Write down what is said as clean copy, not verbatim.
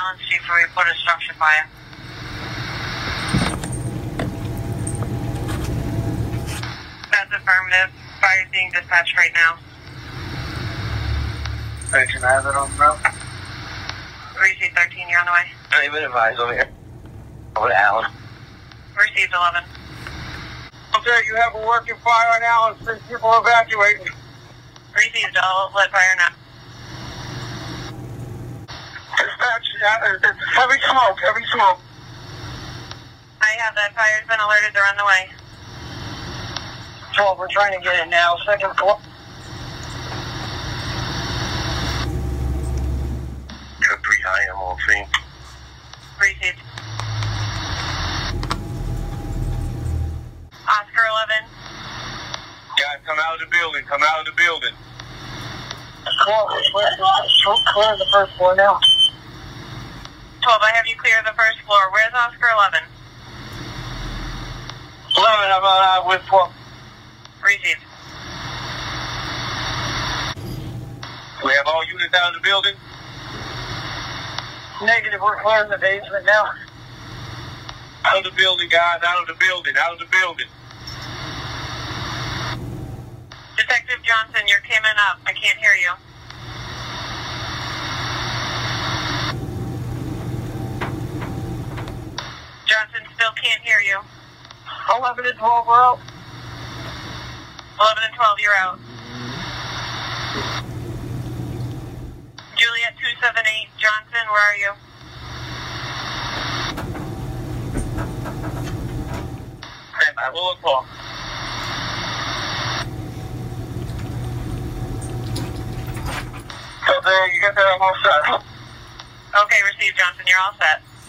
Allen Street for report a structure fire. That's affirmative. Fire is being dispatched right now. Can I have it on the route? Received 13, you're on the way. I ain't been advised over here. Over to Allen. Received 11. Okay, you have a working fire on Allen Street. People evacuating. Received, I'll let fire now. Dispatch, it's heavy smoke, heavy smoke. I have that. Fire's been alerted. They're on the way. 12, we're trying to get it now. Second floor. Got 3 high, I'm all seen. Received. Oscar 11. Guys, come out of the building. Come out of the building. Clear the first floor now. 12, I have you clear the first floor. Where's Oscar 11? 11, I'm with 12. Received. We have all units out of the building? Negative, we're clearing the basement now. Out of the building, guys, out of the building, out of the building. Detective Johnson, you're coming up. I can't hear you. Johnson, still can't hear you. 11 and 12, we're out. 11 and 12, you're out. Juliet 278, Johnson, where are you? Stand by, we'll look for. So there, you got that all set. Okay, received, Johnson, you're all set.